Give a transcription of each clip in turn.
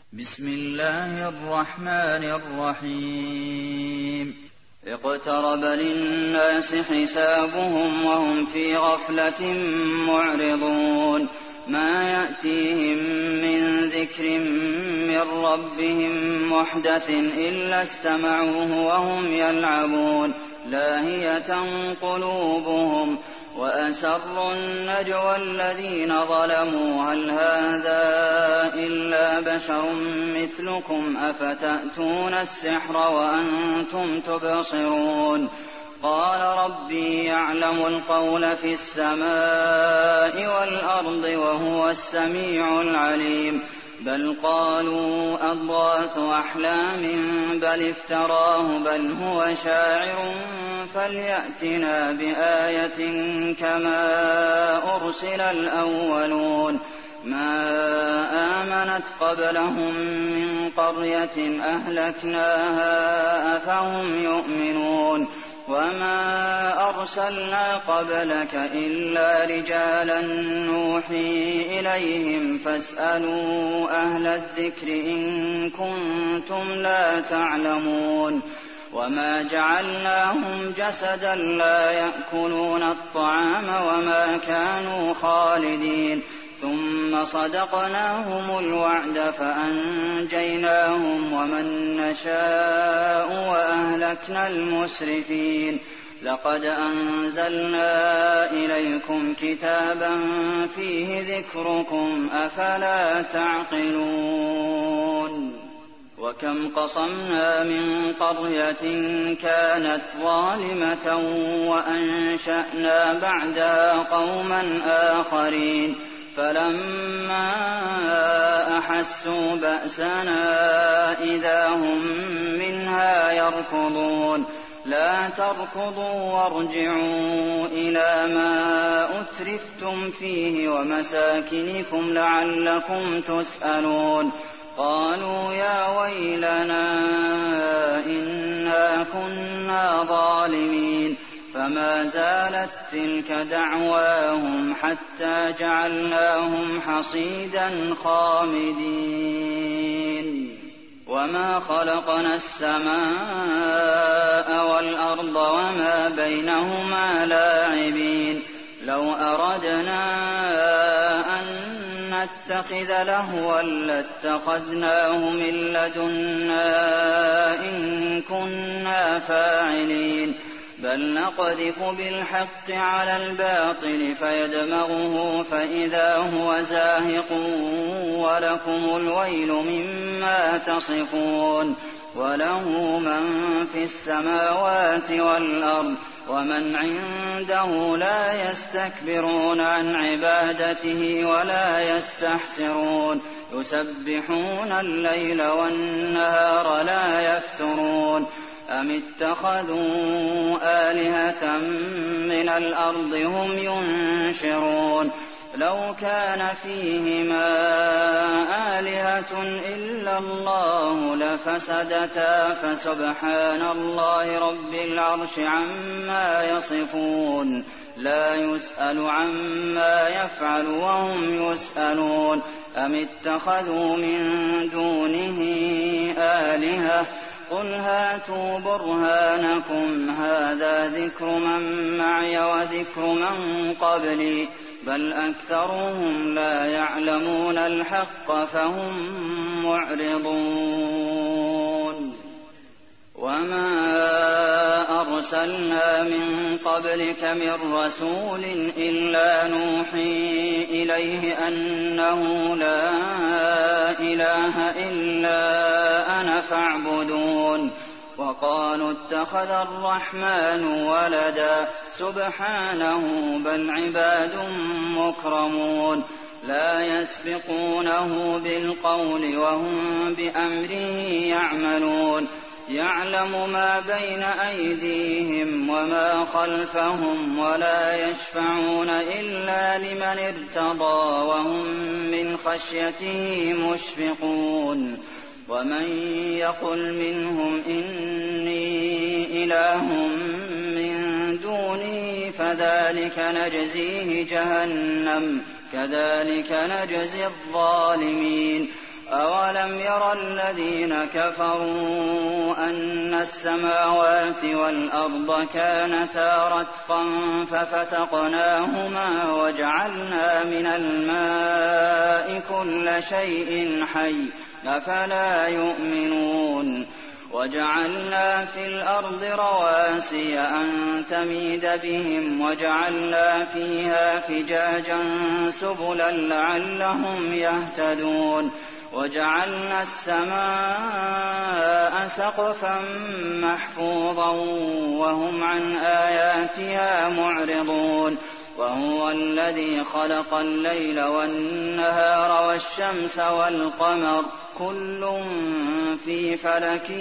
بسم الله الرحمن الرحيم اقترب للناس حسابهم وهم في غفلة معرضون ما يأتيهم من ذكر من ربهم محدث إلا استمعوه وهم يلعبون لاهية قلوبهم وأسروا النجوى الذين ظلموا هل هذا إلا بشر مثلكم أفتأتون السحر وأنتم تبصرون قال ربي يعلم القول في السماء والأرض وهو السميع العليم بل قالوا أضغاث أحلام بل افتراه بل هو شاعر فليأتنا بآية كما أرسل الأولون ما آمنت قبلهم من قرية أهلكناها أفهم يؤمنون وما أرسلنا قبلك إلا رجالا نوحي إليهم فاسألوا أهل الذكر إن كنتم لا تعلمون وما جعلناهم جسدا لا يأكلون الطعام وما كانوا خالدين ثم صدقناهم الوعد فأنجيناهم ومن نشاء وأهلكنا المسرفين لقد أنزلنا إليكم كتابا فيه ذكركم أفلا تعقلون وكم قصمنا من قرية كانت ظالمة وأنشأنا بعدها قوما آخرين فلما أحسوا بأسنا إذا هم منها يركضون لا تركضوا وارجعوا إلى ما أترفتم فيه ومساكنكم لعلكم تسألون قالوا يا ويلنا إنا كنا ظالمين فما زالت تلك دعواهم حتى جعلناهم حصيدا خامدين وما خلقنا السماء والأرض وما بينهما لاعبين لو أردنا أن نتخذ لهوا لاتخذناه من لدنا إن كنا فاعلين بل نقذف بالحق على الباطل فيدمغه فإذا هو زاهق ولكم الويل مما تصفون وله من في السماوات والأرض ومن عنده لا يستكبرون عن عبادته ولا يستحسرون يسبحون الليل والنهار لا يفترون أم اتخذوا آلهة من الأرض هم ينشرون لو كان فيهما آلهة إلا الله لفسدتا فسبحان الله رب العرش عما يصفون لا يسأل عما يفعل وهم يسألون أم اتخذوا من دونه آلهة قل هاتوا برهانكم هذا ذكر من معي وذكر من قبلي بل أكثرهم لا يعلمون الحق فهم معرضون وما أرسلنا من قبلك من رسول إلا نوحي إليه أنه لا إله إلا أنا فاعبدون وقالوا اتخذ الرحمن ولدا سبحانه بل عباد مكرمون لا يسبقونه بالقول وهم بأمره يعملون يعلم ما بين أيديهم وما خلفهم ولا يشفعون إلا لمن ارتضى وهم من خشيته مشفقون ومن يقل منهم إني إله من دونه فذلك نجزيه جهنم كذلك نجزي الظالمين أَوَلَمْ يَرَ الَّذِينَ كَفَرُوا أَنَّ السَّمَاوَاتِ وَالْأَرْضَ كَانَتَا رَتْقًا فَفَتَقْنَاهُمَا وَجَعَلْنَا مِنَ الْمَاءِ كُلَّ شَيْءٍ حَيٍّ ۖ أَفَلَا يُؤْمِنُونَ وَجَعَلْنَا فِي الْأَرْضِ رَوَاسِيَ أَن تَمِيدَ بِهِمْ وَجَعَلْنَا فِيهَا فِجَاجًا سُبُلًا لَّعَلَّهُمْ يَهْتَدُونَ وَجَعَلْنَا السَّمَاءَ سَقْفًا مَّحْفُوظًا وَهُمْ عَنْ آيَاتِهَا مُعْرِضُونَ وَهُوَ الَّذِي خَلَقَ اللَّيْلَ وَالنَّهَارَ وَالشَّمْسَ وَالْقَمَرَ ۖ كُلٌّ فِي فَلَكٍ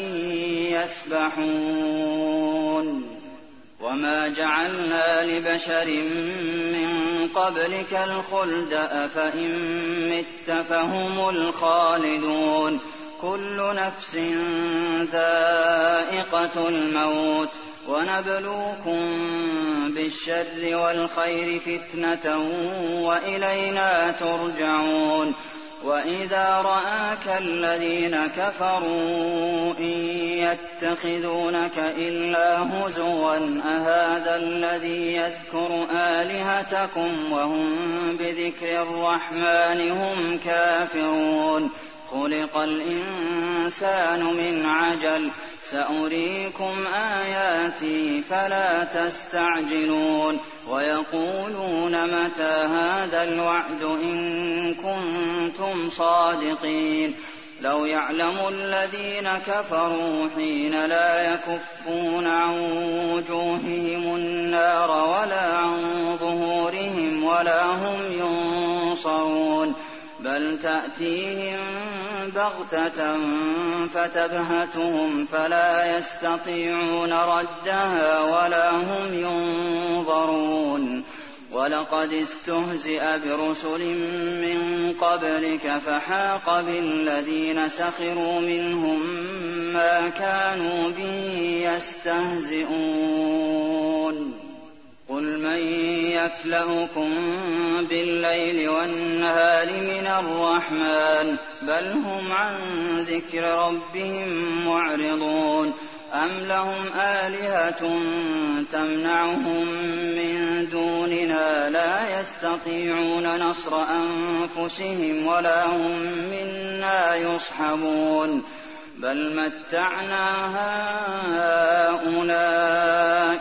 يَسْبَحُونَ وَمَا جَعَلْنَا لِبَشَرٍ مِّن قَبْلِكَ الْخُلْدَ ۖ أَفَإِن مِّتَّ فَهُمُ الْخَالِدُونَ كُلُّ نَفْسٍ ذَائِقَةُ الْمَوْتِ ۖ وَنَبْلُوكُم بِالشَّرِّ وَالْخَيْرِ فِتْنَةً وَإِلَيْنَا تُرْجَعُونَ وَإِذَا رَآكَ الَّذِينَ كَفَرُوا إِن يَتَّخِذُونَكَ إِلَّا هُزُوًا أَهَٰذَا الَّذِي يَذْكُرُ آلِهَتَكُمْ وَهُم بِذِكْرِ الرَّحْمَٰنِ هُمْ كَافِرُونَ خُلِقَ الْإِنسَانُ مِنْ عَجَلٍ ۚ سَأُرِيكُمْ آيَاتِي فَلَا تَسْتَعْجِلُونَ وَيَقُولُونَ مَتَىٰ هَٰذَا الْوَعْدُ إِن كُنتُمْ صَادِقِينَ لَوْ يَعْلَمُ الَّذِينَ كَفَرُوا حِينَ لَا يَكُفُّونَ عَن وُجُوهِهِمُ النَّارَ وَلَا عَن ظُهُورِهِمْ وَلَا هُمْ يُنصَرُونَ بَلْ تَأْتِيهِم بَغْتَةً فَتَبْهَتُهُمْ فَلَا يَسْتَطِيعُونَ رَدَّهَا وَلَا هُمْ يُنظَرُونَ وَلَقَدِ اسْتُهْزِئَ بِرُسُلٍ مِّن قَبْلِكَ فَحَاقَ بِالَّذِينَ سَخِرُوا مِنْهُم مَّا كَانُوا بِهِ يَسْتَهْزِئُونَ قُلْ مَن يَكْلَؤُكُم بِاللَّيْلِ وَالنَّهَارِ مِنَ الرَّحْمَٰنِ ۚ بَلْ هُمْ عَن ذِكْرِ رَبِّهِم مُّعْرِضُونَ أَمْ لَهُمْ آلِهَةٌ تَمْنَعُهُم مِّن دُونِنَا ۚ لَا يَسْتَطِيعُونَ نَصْرَ أَنفُسِهِمْ وَلَا هُم مِّنَّا يُصْحَبُونَ بَلْ مَتَّعْنَا هَٰؤُلَاءِ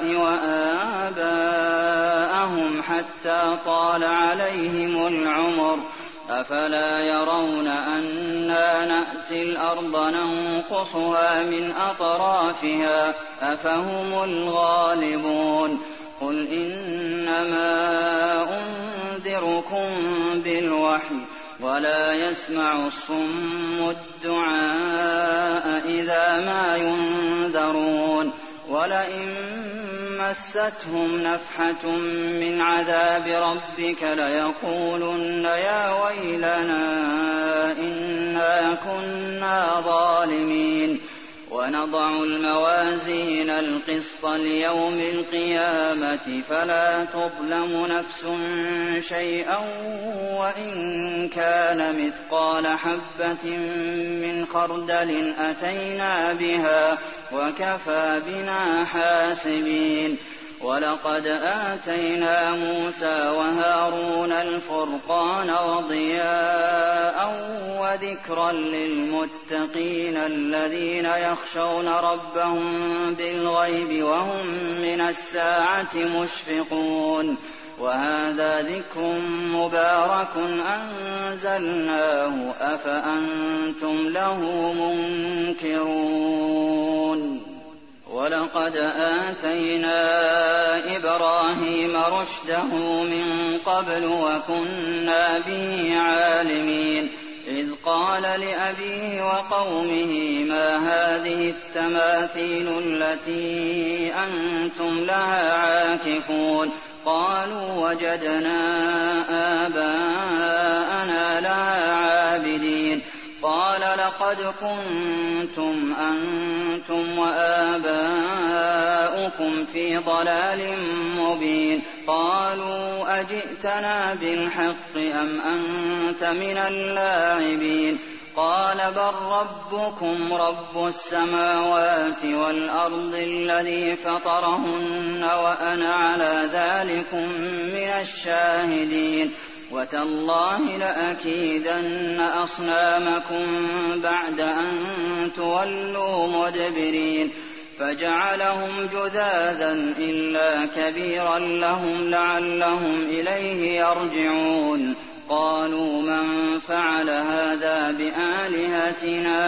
وَآبَاءَهُمْ حَتَّىٰ طَالَ عَلَيْهِمُ الْعُمُرُ ۗ أَفَلَا يَرَوْنَ أَنَّا نَأْتِي الْأَرْضَ نَنقُصُهَا مِنْ أَطْرَافِهَا ۚ أَفَهُمُ الْغَالِبُونَ قُلْ إِنَّمَا أُنذِرُكُم بِالْوَحْيِ ۚ وَلَا يَسْمَعُ الصُّمُّ الدُّعَاءَ إِذَا مَا يُنذَرُونَ وَلَئِن مَّسَّتْهُمْ نَفْحَةٌ مِّنْ عَذَابِ رَبِّكَ لَيَقُولُنَّ يَا وَيْلَنَا إِنَّا كُنَّا ظَالِمِينَ وَنَضَعُ الْمَوَازِينَ الْقِسْطَ لِيَوْمِ الْقِيَامَةِ فَلَا تُظْلَمُ نَفْسٌ شَيْئًا وَإِن كَانَ مِثْقَالَ حَبَّةٍ مِّنْ خَرْدَلٍ أَتَيْنَا بِهَا وَكَفَىٰ بِنَا حَاسِبِينَ وَلَقَدْ آتَيْنَا مُوسَىٰ وَهَارُونَ الْفُرْقَانَ وَضِيَاءً وَذِكْرًا لِّلْمُتَّقِينَ الَّذِينَ يَخْشَوْنَ رَبَّهُم بِالْغَيْبِ وَهُم مِّنَ السَّاعَةِ مُشْفِقُونَ وَهَٰذَا ذِكْرٌ مُّبَارَكٌ أَنزَلْنَاهُ أَفَأَنتُمْ لَهُ مُنكِرُونَ وَلَقَدْ آتَيْنَا إِبْرَاهِيمَ رُشْدَهُ مِن قَبْلُ وَكُنَّا بِهِ عَالِمِينَ إِذْ قَالَ لِأَبِيهِ وَقَوْمِهِ مَا هَٰذِهِ التَّمَاثِيلُ الَّتِي أَنتُمْ لَهَا عَاكِفُونَ قَالُوا وَجَدْنَا آبَاءَنَا لَهَا عَابِدِينَ قَالَ لَقَدْ كُنتُمْ أَنتُمْ وَآبَاؤُكُمْ فِي ضَلَالٍ مُّبِينٍ قَالُوا أَجِئْتَنَا بِالْحَقِّ أَمْ أَنتَ مِنَ اللَّاعِبِينَ قال بل ربكم رب السماوات والأرض الذي فطرهن وأنا على ذلكم من الشاهدين وتالله لأكيدن أصنامكم بعد أن تولوا مدبرين فجعلهم جذاذا إلا كبيرا لهم لعلهم إليه يرجعون قالوا من فعل هذا بآلهتنا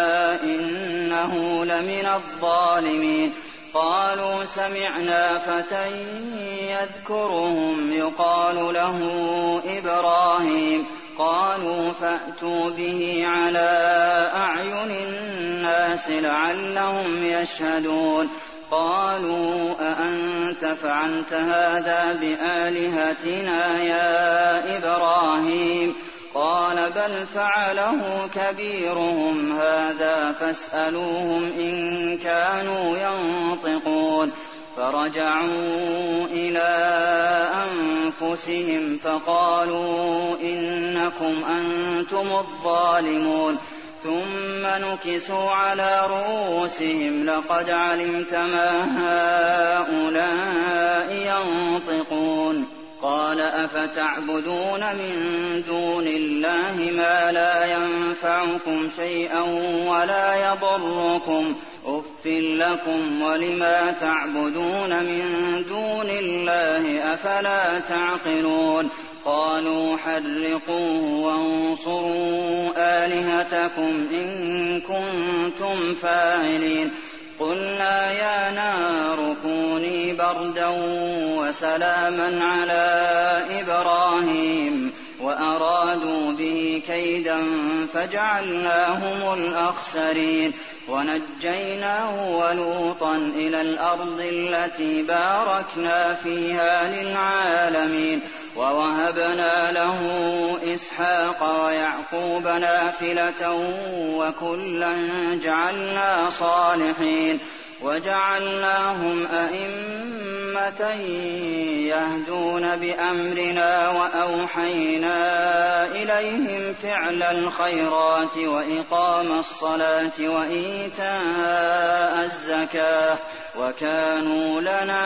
إنه لمن الظالمين قالوا سمعنا فتى يذكرهم يقال له إبراهيم قالوا فأتوا به على أعين الناس لعلهم يشهدون قالوا أأنت فعلت هذا بآلهتنا يا إبراهيم قال بل فعله كبيرهم هذا فاسألوهم إن كانوا ينطقون فرجعوا إلى أنفسهم فقالوا إنكم أنتم الظالمون ثم نكسوا على رؤوسهم لقد علمت ما هؤلاء ينطقون قال أفتعبدون من دون الله ما لا ينفعكم شيئا ولا يضركم أف لكم ولما تعبدون من دون الله أفلا تعقلون قالوا حرقوه وانصروا آلهتكم إن كنتم فاعلين قلنا يا نار كوني بردا وسلاما على إبراهيم وأرادوا به كيدا فجعلناهم الأخسرين ونجيناه ولوطا إلى الأرض التي باركنا فيها للعالمين ووهبنا له إسحاق ويعقوب نافلة وكلا جعلنا صالحين وجعلناهم أئمة يهدون بأمرنا وأوحينا إليهم فعل الخيرات وإقام الصلاة وإيتاء الزكاة وكانوا لنا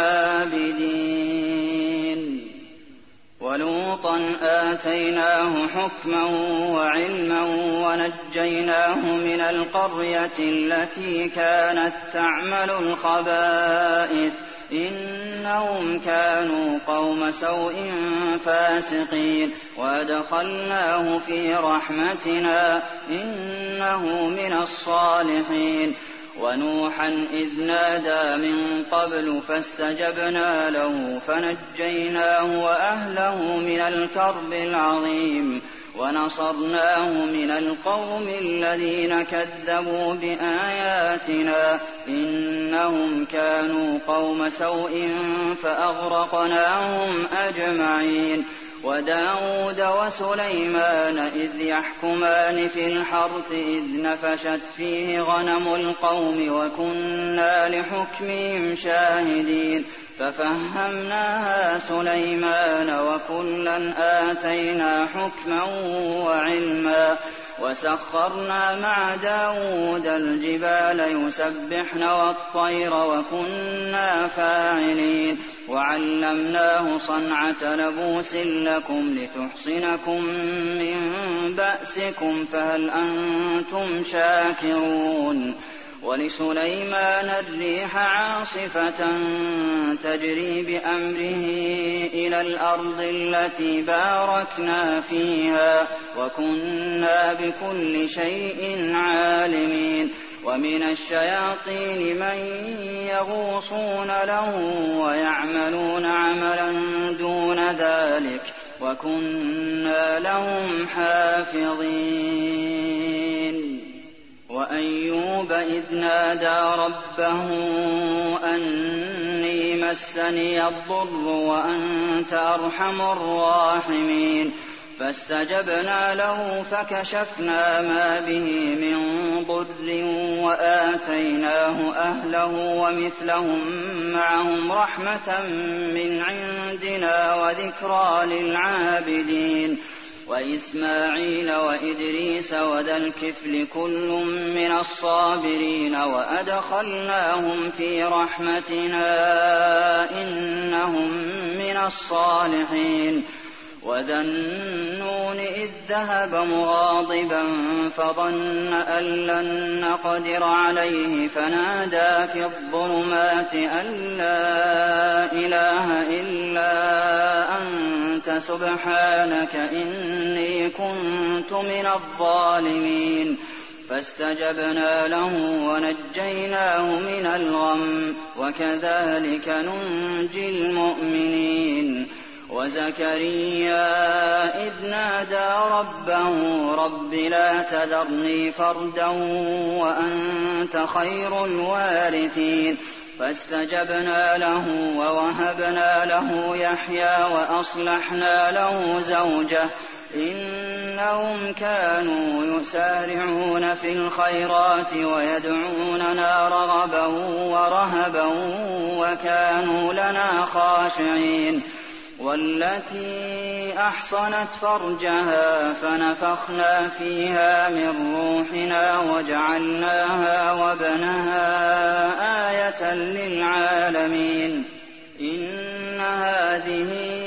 عابدين ولوطا آتيناه حكما وعلما ونجيناه من القرية التي كانت تعمل الخبائث إنهم كانوا قوم سوء فاسقين وأدخلناه في رحمتنا إنه من الصالحين ونوحا إذ نادى من قبل فاستجبنا له فنجيناه وأهله من الكرب العظيم ونصرناه من القوم الذين كذبوا بآياتنا إنهم كانوا قوم سوء فأغرقناهم أجمعين وداود وسليمان إذ يحكمان في الحرث إذ نفشت فيه غنم القوم وكنا لحكمهم شاهدين ففهمناها سليمان وكلا آتينا حكما وعلما وسخرنا مع داود الجبال يسبحن والطير وكنا فاعلين وعلمناه صنعة لبوس لكم لتحصنكم من بأسكم فهل أنتم شاكرون ولسليمان الريح عاصفة تجري بأمره إلى الأرض التي باركنا فيها وكنا بكل شيء عالمين ومن الشياطين من يغوصون له ويعملون عملا دون ذلك وكنا لهم حافظين وأيوب إذ نادى ربه أني مسني الضر وأنت أرحم الراحمين فاستجبنا له فكشفنا ما به من ضر وآتيناه أهله ومثلهم معهم رحمة من عندنا وذكرى للعابدين وإسماعيل وإدريس وذا الكفل كل من الصابرين وأدخلناهم في رحمتنا إنهم من الصالحين وذا النون إذ ذهب مغاضبا فظن أن لن نقدر عليه فنادى في الظلمات أن لا إله إلا أنت سبحانك إني كنت من الظالمين فاستجبنا له ونجيناه من الغم وكذلك ننجي المؤمنين وزكريا إذ نادى ربه رب لا تذرني فردا وأنت خير الوارثين فاستجبنا له ووهبنا له يحيى وأصلحنا له زوجه إنهم كانوا يسارعون في الخيرات ويدعوننا رغبا ورهبا وكانوا لنا خاشعين والتي أحصنت فرجها فنفخنا فيها من روحنا وجعلناها وابنها آية للعالمين إن هذه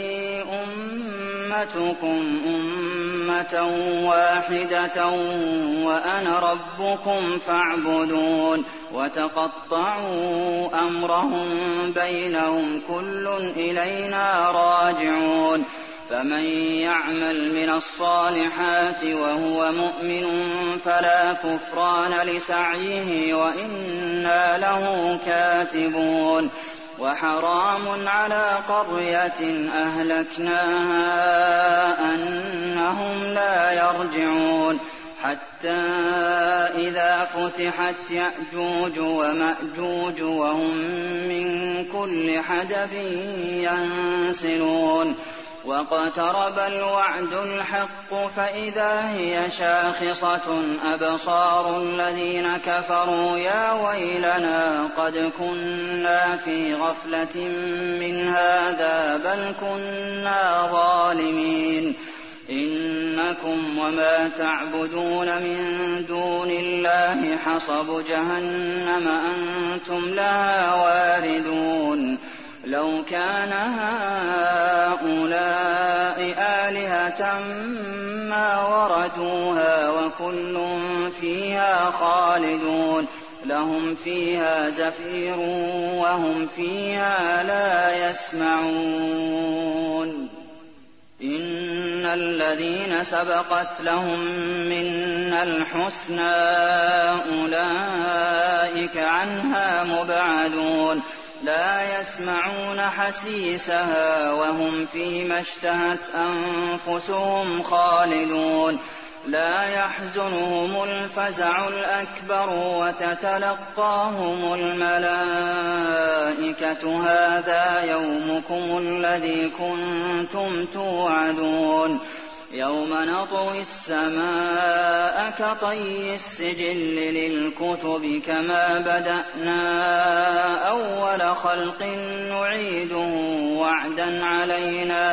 أمتكم أمة واحدة وأنا ربكم فاعبدون وتقطعوا أمرهم بينهم كل إلينا راجعون فمن يعمل من الصالحات وهو مؤمن فلا كفران لسعيه وإنا له كاتبون وحرام على قرية أهلكناها أنهم لا يرجعون حتى إذا فتحت يأجوج ومأجوج وهم من كل حدب ينسلون واقترب الوعد الحق فإذا هي شاخصة أبصار الذين كفروا يا ويلنا قد كنا في غفلة من هذا بل كنا ظالمين إنكم وما تعبدون من دون الله حصب جهنم أنتم لها واردون لو كان هؤلاء آلهة ما وردوها وكل فيها خالدون لهم فيها زفير وهم فيها لا يسمعون إن الذين سبقت لهم منا الحسنى أولئك عنها مبعدون لا يسمعون حسيسها وهم فيما اشتهت أنفسهم خالدون لا يحزنهم الفزع الأكبر وتتلقاهم الملائكة هذا يومكم الذي كنتم توعدون يوم نطوي السماء كطي السجل للكتب كما بدأنا أول خلق نعيده وعدا علينا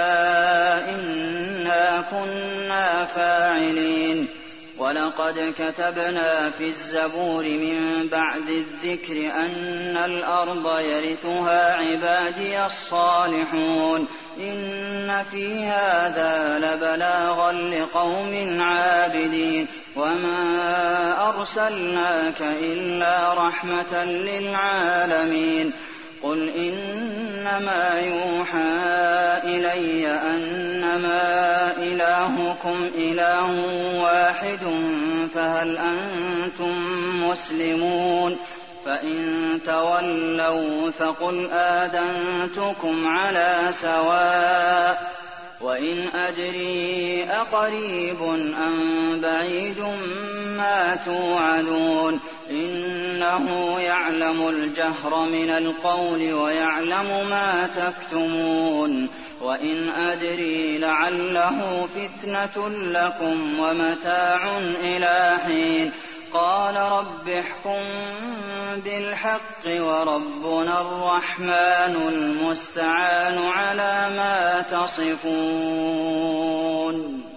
إنا كنا فاعلين ولقد كتبنا في الزبور من بعد الذكر أن الأرض يرثها عبادي الصالحون إن في هذا لبلاغا لقوم عابدين وما أرسلناك إلا رحمة للعالمين قل إنما يوحى إلي أنما إلهكم إله واحد فهل أنتم مسلمون فإن تولوا فقل آذنتكم على سواء وإن أدري أقريب أم بعيد ما توعدون إنه يعلم الجهر من القول ويعلم ما تكتمون وإن أدري لعله فتنة لكم ومتاع إلى حين قال رب احكم بالحق وربنا الرحمن المستعان على ما تصفون